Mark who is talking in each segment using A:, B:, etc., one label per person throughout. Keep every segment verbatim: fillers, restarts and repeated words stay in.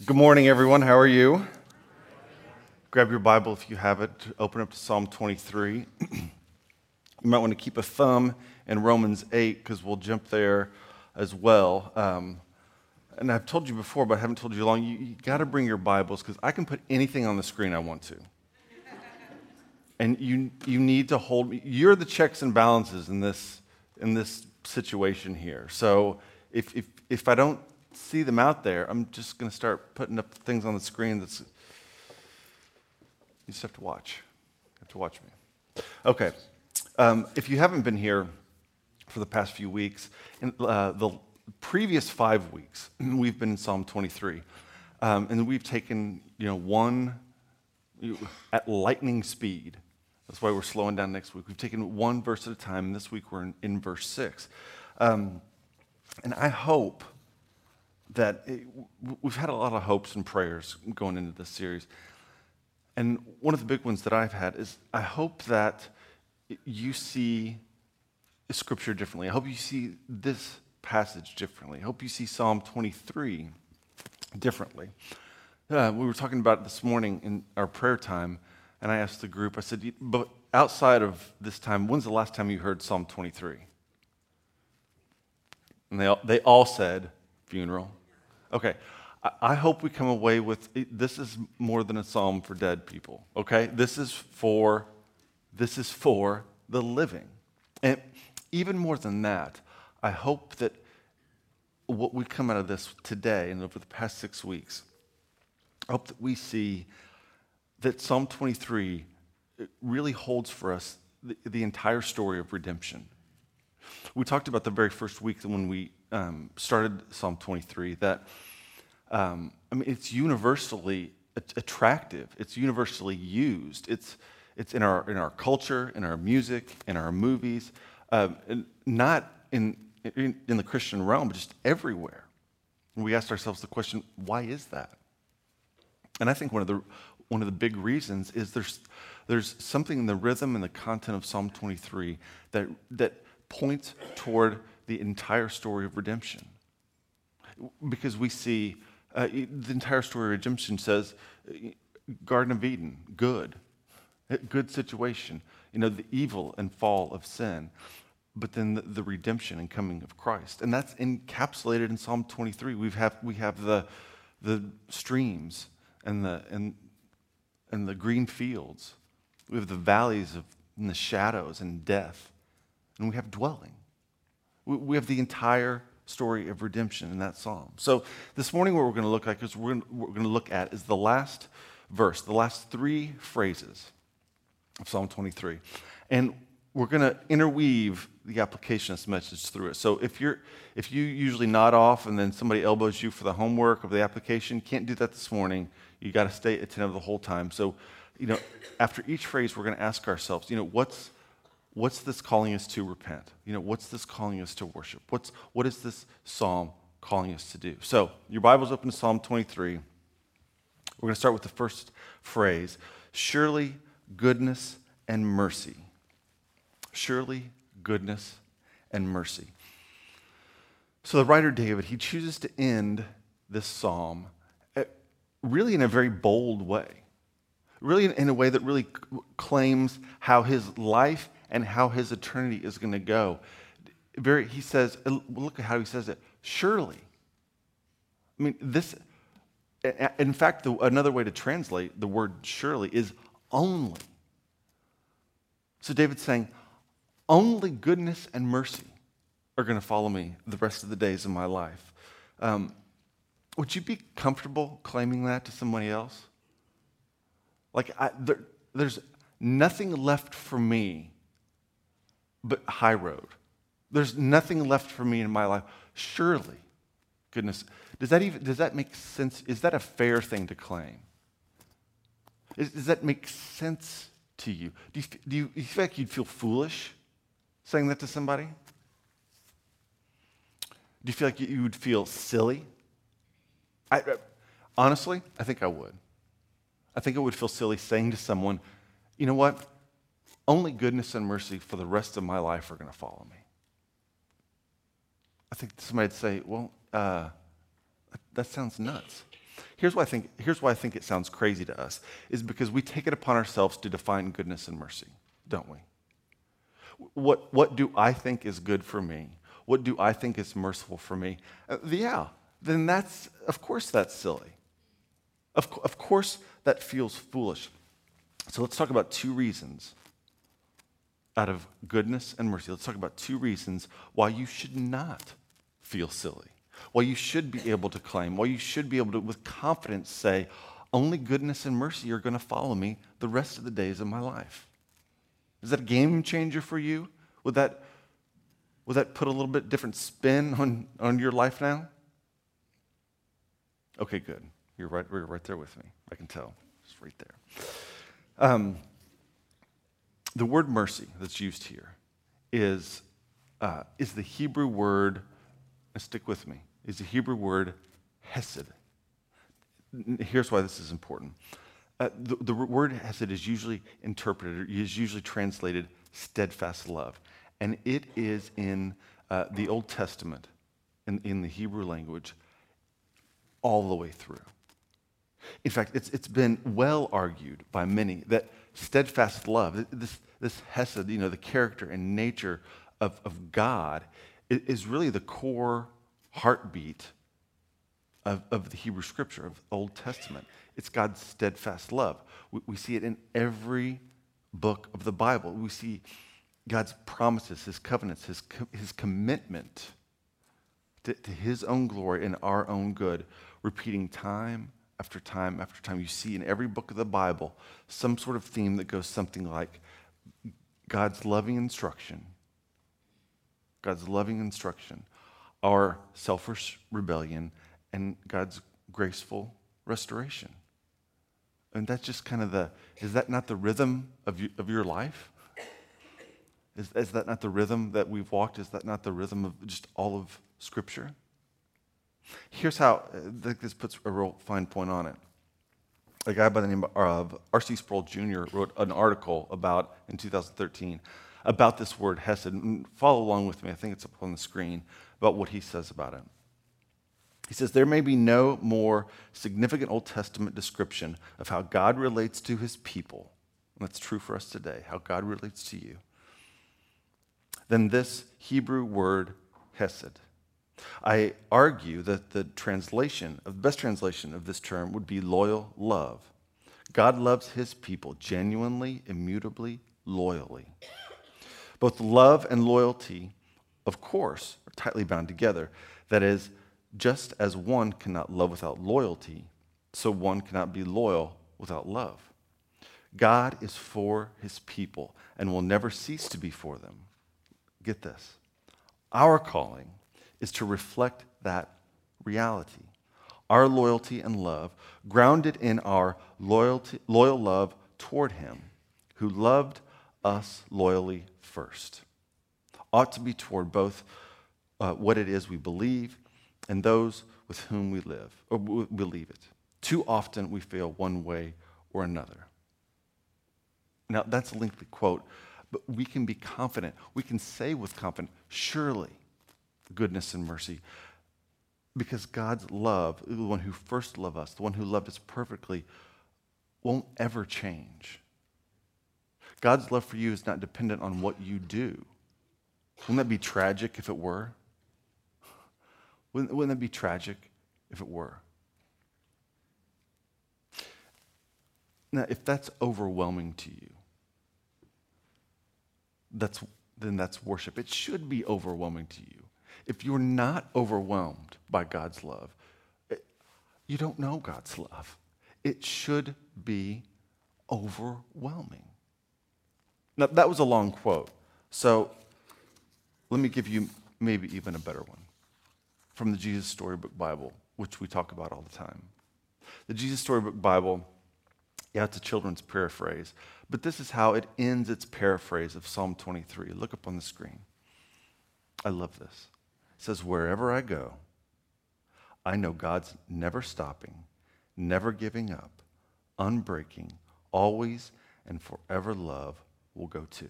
A: Good morning, everyone. How are you? Grab your Bible if you have it. Open up to Psalm twenty-three. You might want to keep a thumb in Romans eight because we'll jump there as well. Um, and I've told you before, but I haven't told you long. You, you got to bring your Bibles because I can put anything on the screen I want to. And you you need to hold me. You're the checks and balances in this in this situation here. So if if if I don't see them out there, I'm just going to start putting up things on the screen that's, you just have to watch. You have to watch me. Okay. Um, if you haven't been here for the past few weeks, in uh, the previous five weeks, we've been in Psalm twenty-three. Um, and we've taken, you know, one at lightning speed. That's why we're slowing down next week. We've taken one verse at a time, and this week we're in, in verse six. Um, and I hope that it, we've had a lot of hopes and prayers going into this series. And one of the big ones that I've had is I hope that you see Scripture differently. I hope you see this passage differently. I hope you see Psalm twenty-three differently. Uh, we were talking about it this morning in our prayer time, and I asked the group, I said, but outside of this time, when's the last time you heard Psalm twenty-three? And they all, they all said, funeral. Okay, I, I hope we come away with, this is more than a psalm for dead people, okay? This is for, this is for the living. And even more than that, I hope that what we come out of this today and over the past six weeks, I hope that we see that Psalm twenty-three really holds for us the, the entire story of redemption. We talked about the very first week when we um, started Psalm twenty-three that, um, I mean, it's universally attractive. It's universally used. It's it's in our in our culture, in our music, in our movies, um, and not in, in in the Christian realm, but just everywhere. And we asked ourselves the question, why is that? And I think one of the one of the big reasons is there's there's something in the rhythm and the content of Psalm twenty-three that that points toward the entire story of redemption. Because we see uh, the entire story of redemption says Garden of Eden, good, good situation. You know, the evil and fall of sin, but then the, the redemption and coming of Christ, and that's encapsulated in Psalm twenty-three. We have we have the the streams and the and and the green fields. We have the valleys of and the shadows and death, and we have dwelling. We, we have the entire story of redemption in that psalm. So this morning, what we're going to look at is we're going, we're going to look at is the last verse, the last three phrases of Psalm twenty-three, and we're going to interweave the application of this message through it. So if you're if you usually nod off and then somebody elbows you for the homework of the application, can't do that this morning. You got to stay attentive the whole time. So, you know, after each phrase, we're going to ask ourselves, you know, what's what's this calling us to repent? You know, what's this calling us to worship? What's what is this psalm calling us to do? So, your Bible's open to Psalm twenty-three. We're going to start with the first phrase: surely goodness and mercy. Surely goodness and mercy. So the writer David, he chooses to end this psalm really in a very bold way, really in a way that really claims how his life and how his eternity is going to go. Very, he says, look at how he says it, surely. I mean, this, in fact, the, another way to translate the word surely is only. So David's saying, only goodness and mercy are going to follow me the rest of the days of my life. Um, would you be comfortable claiming that to somebody else? Like, I, there, there's nothing left for me but high road. There's nothing left for me in my life. Surely, goodness. Does that even does that make sense? Is that a fair thing to claim? Is, does that make sense to you? Do you, do you, do you feel like you'd feel foolish saying that to somebody? Do you feel like you would feel silly? I, I, honestly, I think I would. I think I would feel silly saying to someone, you know what? Only goodness and mercy for the rest of my life are going to follow me. I think somebody would say, well, uh, that sounds nuts. Here's why I think, here's why I think it sounds crazy to us, is because we take it upon ourselves to define goodness and mercy, don't we? What, what do I think is good for me? What do I think is merciful for me? Uh, yeah, then that's, of course that's silly. Of, of course that feels foolish. So let's talk about two reasons out of goodness and mercy. Let's talk about two reasons why you should not feel silly, why you should be able to claim, why you should be able to, with confidence, say, only goodness and mercy are going to follow me the rest of the days of my life. Is that a game changer for you? Would that, would that put a little bit different spin on, on your life now? Okay, good. You're right, you're right there with me. I can tell. It's right there. Um, the word mercy that's used here is, uh, is the Hebrew word, and stick with me, is the Hebrew word hesed. Here's why this is important. Uh, the, the word hesed is usually interpreted, is usually translated steadfast love. And it is in uh, the Old Testament, in, in the Hebrew language, all the way through. In fact, it's, it's been well argued by many that steadfast love, this, this hesed, you know, the character and nature of, of God, is really the core heartbeat of, of the Hebrew Scripture, of the Old Testament. It's God's steadfast love. We, we see it in every book of the Bible. We see God's promises, his covenants, his, his commitment to, to his own glory and our own good, repeating time after time after time. You see in every book of the Bible some sort of theme that goes something like God's loving instruction, God's loving instruction, our selfish rebellion, and God's graceful restoration. And that's just kind of the, is that not the rhythm of, you, of your life? Is, is that not the rhythm that we've walked? Is that not the rhythm of just all of Scripture? Here's how, I think this puts a real fine point on it. A guy by the name of R C Sproul Junior wrote an article about, in two thousand thirteen, about this word hesed. And follow along with me, I think it's up on the screen, about what he says about it. He says, there may be no more significant Old Testament description of how God relates to his people, and that's true for us today, how God relates to you, than this Hebrew word hesed. I argue that the translation, the best translation of this term would be loyal love. God loves his people genuinely, immutably, loyally. Both love and loyalty, of course, are tightly bound together. That is, just as one cannot love without loyalty, so one cannot be loyal without love. God is for his people and will never cease to be for them. Get this. Our calling is to reflect that reality. Our loyalty and love, grounded in our loyalty, loyal love toward him, who loved us loyally first, ought to be toward both uh, what it is we believe and those with whom we live, or believe it. Too often we fail one way or another. Now, that's a lengthy quote, but we can be confident. We can say with confidence, surely goodness and mercy, because God's love, the one who first loved us, the one who loved us perfectly, won't ever change. God's love for you is not dependent on what you do. Wouldn't that be tragic if it were? Wouldn't, wouldn't that be tragic if it were? Now, if that's overwhelming to you, that's, then that's worship. It should be overwhelming to you. If you're not overwhelmed by God's love, it, you don't know God's love. It should be overwhelming. Now, that was a long quote, so let me give you maybe even a better one from the Jesus Storybook Bible, which we talk about all the time. The Jesus Storybook Bible, yeah, it's a children's paraphrase, but this is how it ends its paraphrase of Psalm twenty-three. Look up on the screen. I love this. It says, wherever I go, I know God's never stopping, never giving up, unbreaking, always and forever love will go too.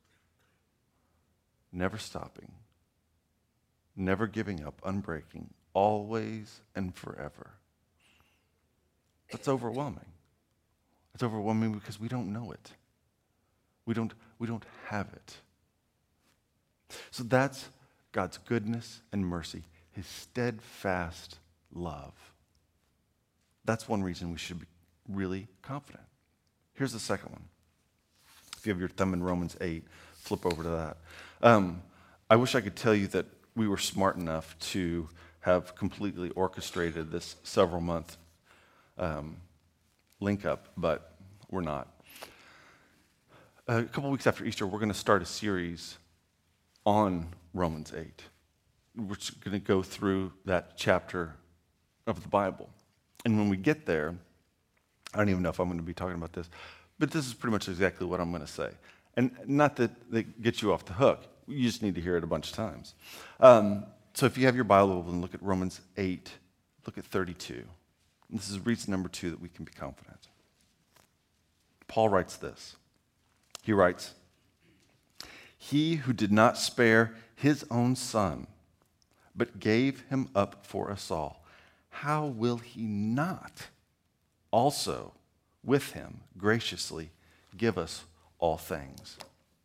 A: Never stopping, never giving up, unbreaking, always and forever. That's overwhelming. It's overwhelming because we don't know it. We don't, we don't have it. So that's God's goodness and mercy, his steadfast love. That's one reason we should be really confident. Here's the second one. If you have your thumb in Romans eight, flip over to that. Um, I wish I could tell you that we were smart enough to have completely orchestrated this several month um, link up, but we're not. A couple weeks after Easter, we're going to start a series on Romans eight. We're going to go through that chapter of the Bible. And when we get there, I don't even know if I'm going to be talking about this, but this is pretty much exactly what I'm going to say. And not that that gets you off the hook. You just need to hear it a bunch of times. Um, so if you have your Bible and look at Romans eight, look at thirty-two. And this is reason number two that we can be confident. Paul writes this. He writes, "He who did not spare his own son, but gave him up for us all, how will he not also with him graciously give us all things?"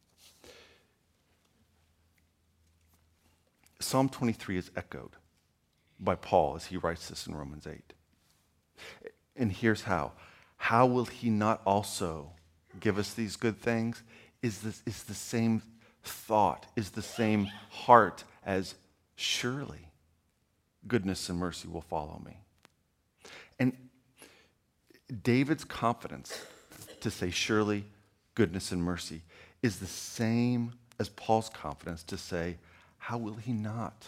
A: Psalm twenty-three is echoed by Paul as he writes this in Romans eight. And here's how. How will he not also give us these good things? Is this is the same thought, is the same heart as surely goodness and mercy will follow me. And David's confidence to say surely goodness and mercy is the same as Paul's confidence to say, how will he not?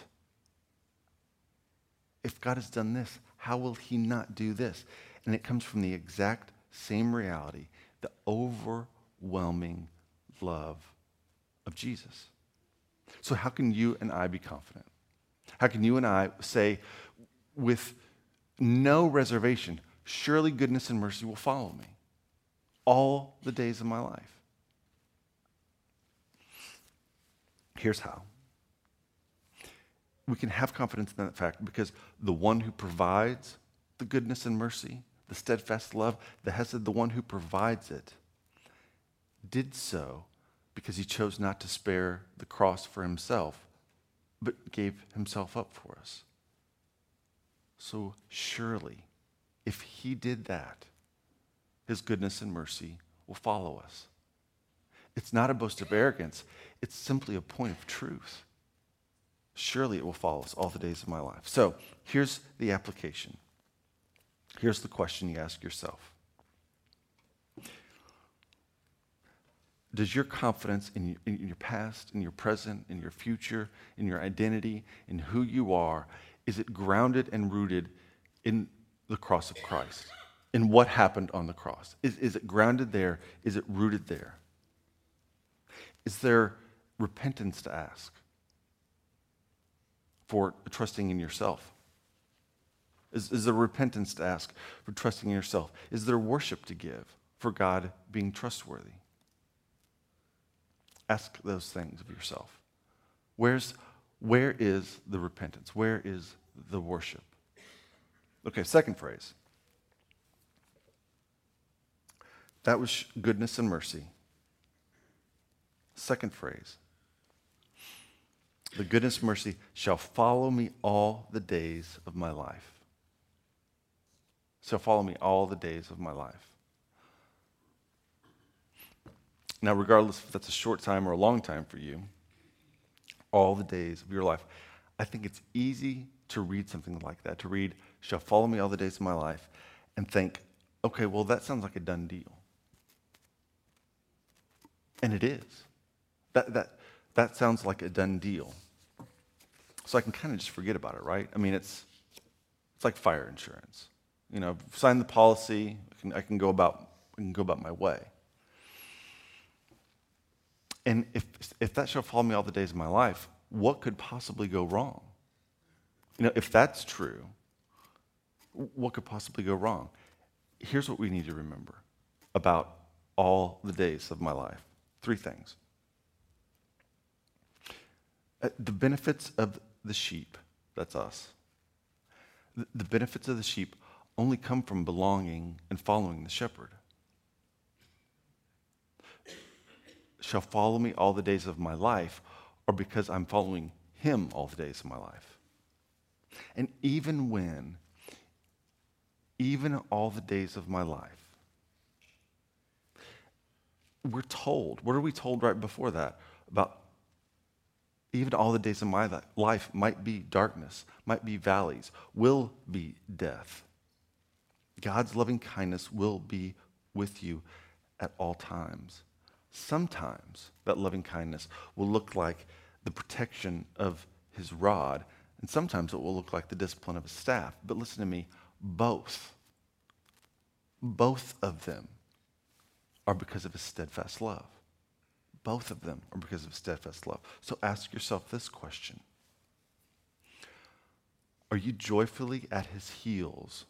A: If God has done this, how will he not do this? And it comes from the exact same reality, the overwhelming love of Jesus. So how can you and I be confident? How can you and I say with no reservation, surely goodness and mercy will follow me all the days of my life? Here's how. We can have confidence in that fact because the one who provides the goodness and mercy, the steadfast love, the hesed, the one who provides it, did so because he chose not to spare the cross for himself, but gave himself up for us. So surely, if he did that, his goodness and mercy will follow us. It's not a boast of arrogance. It's simply a point of truth. Surely it will follow us all the days of my life. So here's the application. Here's the question you ask yourself. Does your confidence in, in your past, in your present, in your future, in your identity, in who you are, is it grounded and rooted in the cross of Christ? In what happened on the cross? Is, is it grounded there? Is it rooted there? Is there repentance to ask for trusting in yourself? Is, is there repentance to ask for trusting in yourself? Is there worship to give for God being trustworthy? Ask those things of yourself. Where's, where is the repentance? Where is the worship? Okay, second phrase. That was goodness and mercy. Second phrase. The goodness and mercy shall follow me all the days of my life. Shall follow me all the days of my life. Now, regardless if that's a short time or a long time for you, all the days of your life, I think it's easy to read something like that, to read, shall follow me all the days of my life, and think, okay, well, that sounds like a done deal. And it is. That, that, that sounds like a done deal. So I can kind of just forget about it, right? I mean, it's, it's like fire insurance. You know, sign the policy, I can, I can go about, I can go about my way. And if, if that shall follow me all the days of my life, what could possibly go wrong? You know, if that's true, what could possibly go wrong? Here's what we need to remember about all the days of my life. Three things. Uh, the benefits of the sheep, that's us. The, the benefits of the sheep only come from belonging and following the shepherd. Shall follow me all the days of my life, or because I'm following him all the days of my life. And even when, even all the days of my life, we're told, what are we told right before that? About even all the days of my life might be darkness, might be valleys, will be death. God's loving kindness will be with you at all times. Sometimes that loving kindness will look like the protection of his rod, and sometimes it will look like the discipline of his staff. But listen to me, both, both of them are because of his steadfast love. Both of them are because of his steadfast love. So ask yourself this question. Are you joyfully at his heels?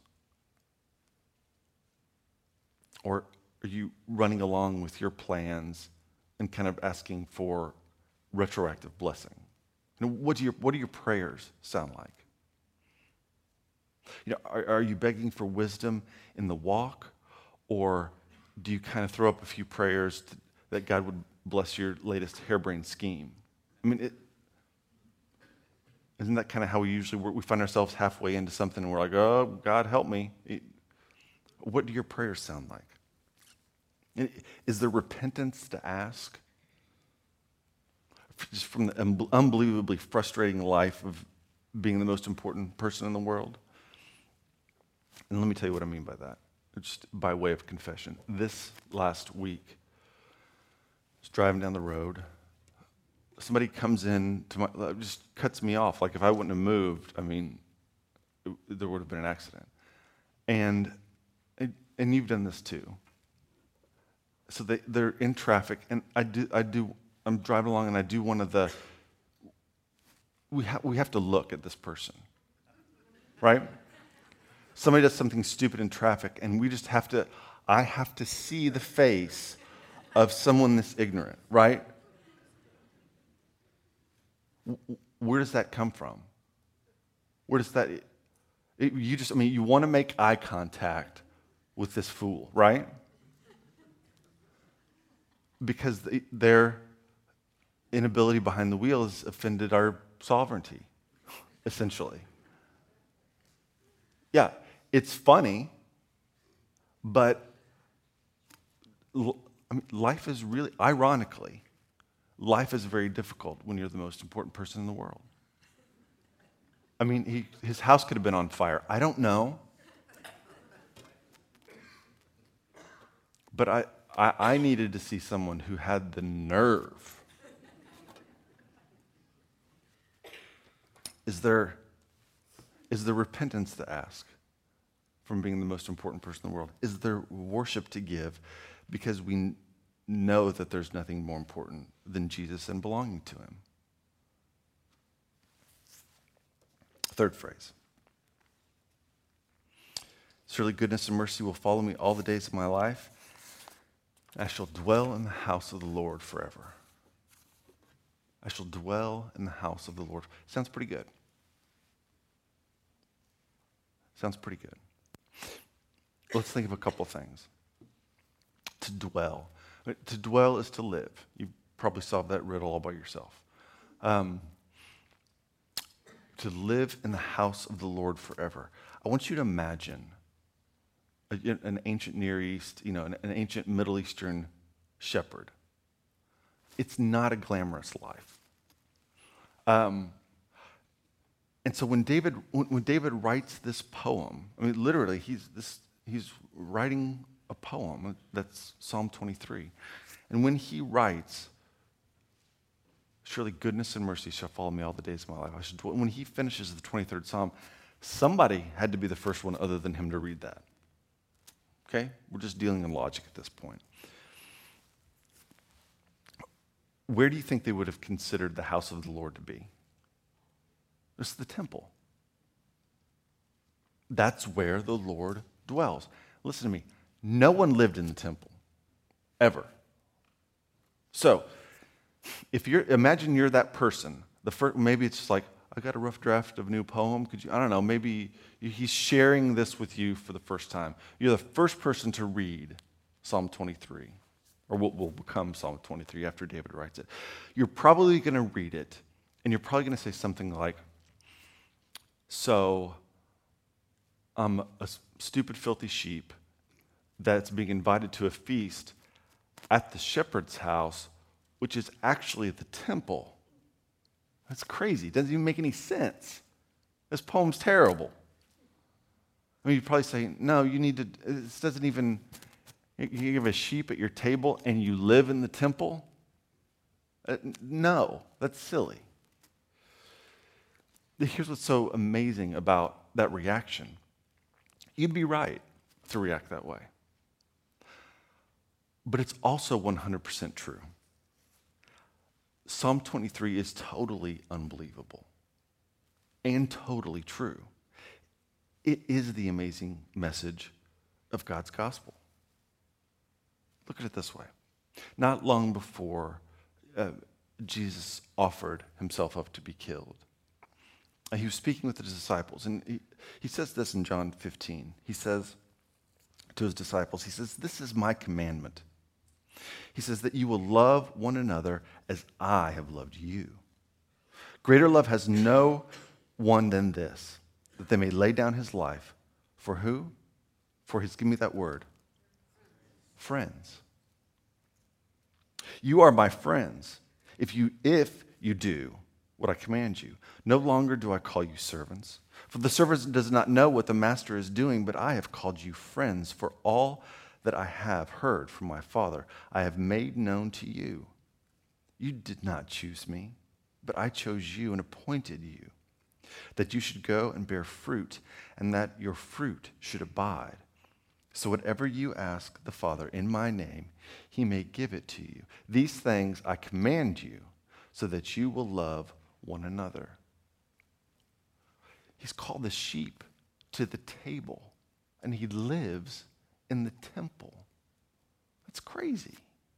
A: Or are you running along with your plans and kind of asking for retroactive blessing? You know, what do your what do your prayers sound like? You know, are, are you begging for wisdom in the walk, or do you kind of throw up a few prayers to, that God would bless your latest harebrained scheme? I mean, it, isn't that kind of how we usually work? We find ourselves halfway into something and we're like, oh, God, help me. It, what do your prayers sound like? Is there repentance to ask? Just from the unbelievably frustrating life of being the most important person in the world? And let me tell you what I mean by that. Just by way of confession. This last week, I was driving down the road. Somebody comes in to my, just cuts me off. Like if I wouldn't have moved, I mean, it, there would have been an accident. And and you've done this too. So they, they're in traffic, and I do, I do, I'm driving along, and I do one of the, we, ha- we have to look at this person, right? Somebody does something stupid in traffic, and we just have to, I have to see the face of someone this ignorant, right? Where does that come from? Where does that, it, you just, I mean, you want to make eye contact with this fool, right? Because they, their inability behind the wheel has offended our sovereignty, essentially. Yeah, it's funny, but I mean, life is really, ironically, life is very difficult when you're the most important person in the world. I mean, he, his house could have been on fire. I don't know. But I, I, I needed to see someone who had the nerve. Is there, is there repentance to ask from being the most important person in the world? Is there worship to give because we know that there's nothing more important than Jesus and belonging to him? Third phrase. Surely goodness and mercy will follow me all the days of my life. I shall dwell in the house of the Lord forever. I shall dwell in the house of the Lord. Sounds pretty good. Sounds pretty good. Let's think of a couple things. To dwell. To dwell is to live. You probably solved that riddle all by yourself. Um, to live in the house of the Lord forever. I want you to imagine an ancient Near East, you know, an, an ancient Middle Eastern shepherd. It's not a glamorous life. Um, and so when David, when, when David writes this poem, I mean, literally, he's this, he's writing a poem. That's Psalm twenty-three. And when he writes, surely goodness and mercy shall follow me all the days of my life. I should dwell. When he finishes the twenty-third Psalm, somebody had to be the first one other than him to read that. Okay? We're just dealing in logic at this point. Where do you think they would have considered the house of the Lord to be? It's the temple. That's where the Lord dwells. Listen to me. No one lived in the temple, ever. So, if you're, imagine you're that person. The first, maybe it's just like, I got a rough draft of a new poem. Could you, I don't know, maybe he's sharing this with you for the first time. You're the first person to read Psalm twenty-three, or what will become Psalm twenty-three after David writes it. You're probably going to read it, and you're probably going to say something like, so I'm a stupid, filthy sheep that's being invited to a feast at the shepherd's house, which is actually the temple. That's crazy. It doesn't even make any sense. This poem's terrible. I mean, you'd probably say, no, you need to, this doesn't even, you have a sheep at your table and you live in the temple? Uh, no, that's silly. Here's what's so amazing about that reaction. You'd be right to react that way. But it's also one hundred percent true. Psalm twenty-three is totally unbelievable and totally true. It is the amazing message of God's gospel. Look at it this way. Not long before uh, Jesus offered himself up to be killed, uh, he was speaking with the disciples, and he, he says this in John fifteen. He says to his disciples, he says, this is my commandment. He says that you will love one another as I have loved you. Greater love has no one than this, that they may lay down his life. For who? For his, give me that word. Friends. You are my friends if you, if you do what I command you. No longer do I call you servants, for the servant does not know what the master is doing, but I have called you friends, for all that I have heard from my Father, I have made known to you. You did not choose me, but I chose you and appointed you, that you should go and bear fruit, and that your fruit should abide. So whatever you ask the Father in my name, he may give it to you. These things I command you, so that you will love one another. He's called the sheep to the table, and he lives in the temple. That's crazy.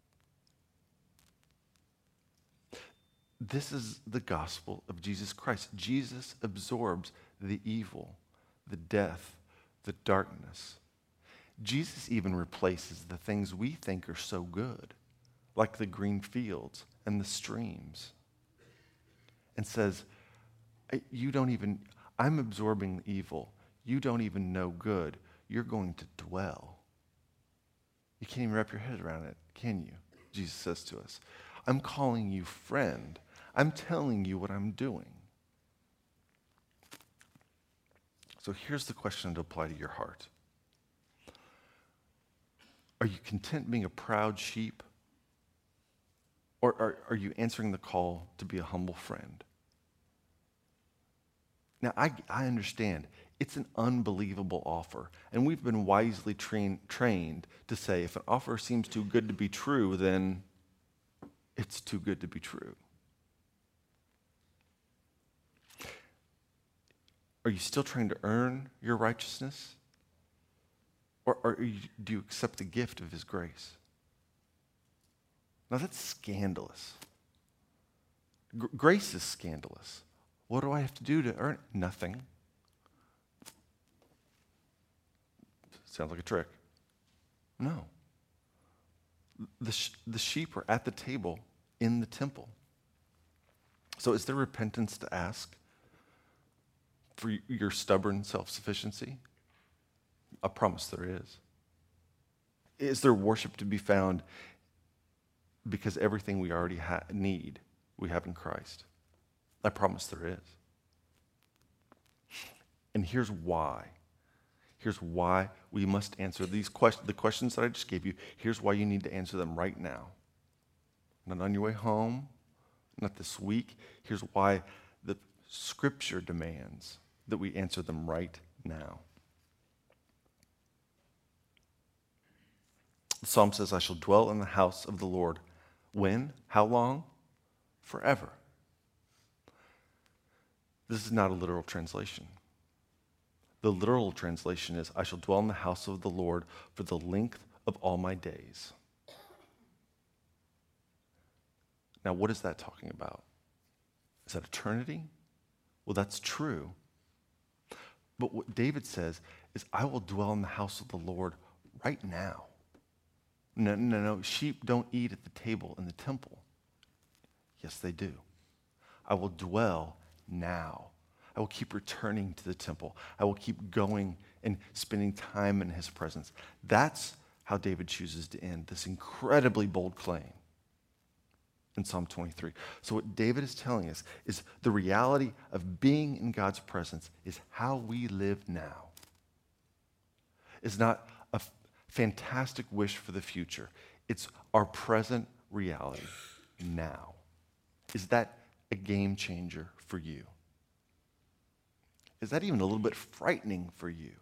A: This is the gospel of Jesus Christ. Jesus absorbs the evil, the death, the darkness. Jesus even replaces the things we think are so good, like the green fields and the streams, and says, you don't even, I'm absorbing evil. You don't even know good. You're going to dwell. You can't even wrap your head around it, can you? Jesus says to us, I'm calling you friend. I'm telling you what I'm doing. So here's the question to apply to your heart. Are you content being a proud sheep? Or are, are you answering the call to be a humble friend? Now, I, I understand. It's an unbelievable offer. And we've been wisely train, trained to say if an offer seems too good to be true, then it's too good to be true. Are you still trying to earn your righteousness? Or, or you, do you accept the gift of his grace? Now that's scandalous. G- grace is scandalous. What do I have to do to earn it? Nothing. Sounds like a trick. No. The, sh- the sheep are at the table in the temple. So is there repentance to ask for y- your stubborn self-sufficiency? I promise there is. Is there worship to be found because everything we already ha- need, we have in Christ? I promise there is. And here's why. Here's why we must answer these questions, the questions that I just gave you. Here's why you need to answer them right now. Not on your way home, not this week. Here's why the Scripture demands that we answer them right now. The Psalm says, I shall dwell in the house of the Lord. When? How long? Forever. This is not a literal translation. The literal translation is, I shall dwell in the house of the Lord for the length of all my days. Now, what is that talking about? Is that eternity? Well, that's true. But what David says is, I will dwell in the house of the Lord right now. No, no, no. Sheep don't eat at the table in the temple. Yes, they do. I will dwell now. I will keep returning to the temple. I will keep going and spending time in his presence. That's how David chooses to end this incredibly bold claim in Psalm twenty-three. So what David is telling us is the reality of being in God's presence is how we live now. It's not a f- fantastic wish for the future. It's our present reality now. Is that a game changer for you? Is that even a little bit frightening for you?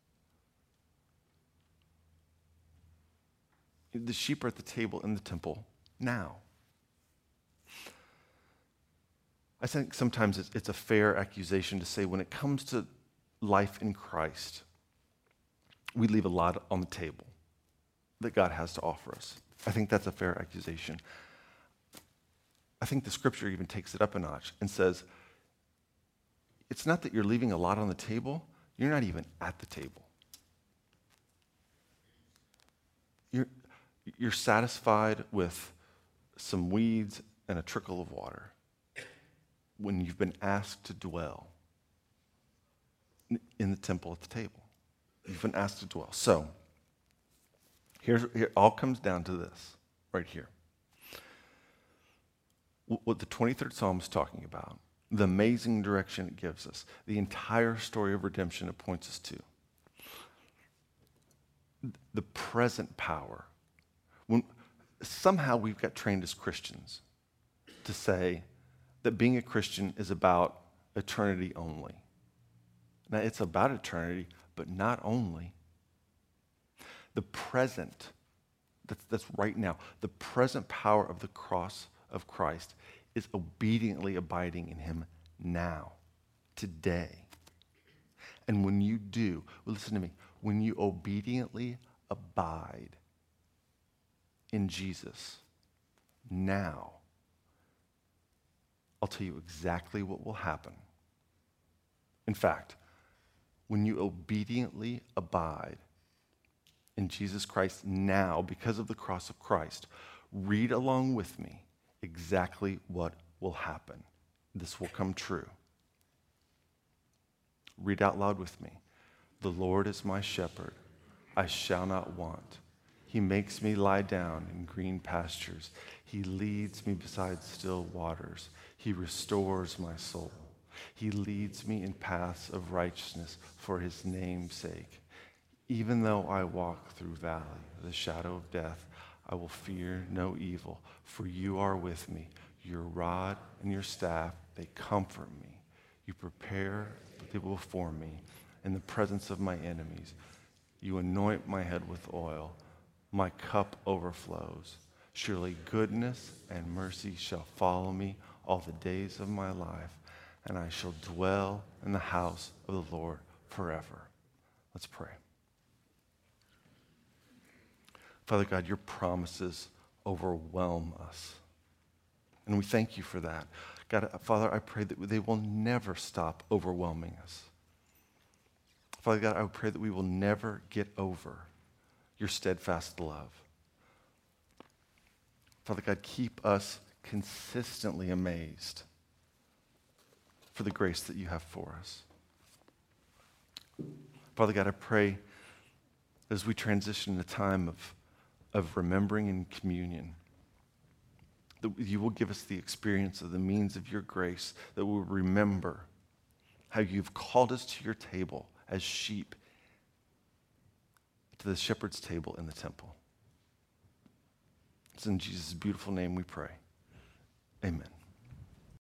A: The sheep are at the table in the temple now. I think sometimes it's, it's a fair accusation to say when it comes to life in Christ, we leave a lot on the table that God has to offer us. I think that's a fair accusation. I think the scripture even takes it up a notch and says, it's not that you're leaving a lot on the table, you're not even at the table. You're, you're satisfied with some weeds and a trickle of water when you've been asked to dwell in the temple at the table. You've been asked to dwell. So, here's, here, it all comes down to this, right here. What the twenty-third Psalm is talking about, the amazing direction it gives us, the entire story of redemption it points us to, the present power. When somehow we've got trained as Christians to say that being a Christian is about eternity only. Now, it's about eternity, but not only. The present, that's, that's right now, the present power of the cross of Christ is obediently abiding in him now, today. And when you do, well, listen to me, when you obediently abide in Jesus now, I'll tell you exactly what will happen. In fact, when you obediently abide in Jesus Christ now because of the cross of Christ, read along with me exactly what will happen. This will come true. Read out loud with me. The Lord is my shepherd. I shall not want. He makes me lie down in green pastures. He leads me beside still waters. He restores my soul. He leads me in paths of righteousness for his name's sake. Even though I walk through valley, the shadow of death, I will fear no evil, for you are with me. Your rod and your staff, they comfort me. You prepare the table before me in the presence of my enemies. You anoint my head with oil. My cup overflows. Surely goodness and mercy shall follow me all the days of my life, and I shall dwell in the house of the Lord forever. Let's pray. Father God, your promises overwhelm us. And we thank you for that. God, Father, I pray that they will never stop overwhelming us. Father God, I pray that we will never get over your steadfast love. Father God, keep us consistently amazed for the grace that you have for us. Father God, I pray as we transition a time of, of remembering and communion, that you will give us the experience of the means of your grace, that we'll remember how you've called us to your table as sheep to the shepherd's table in the temple. It's in Jesus' beautiful name we pray. Amen.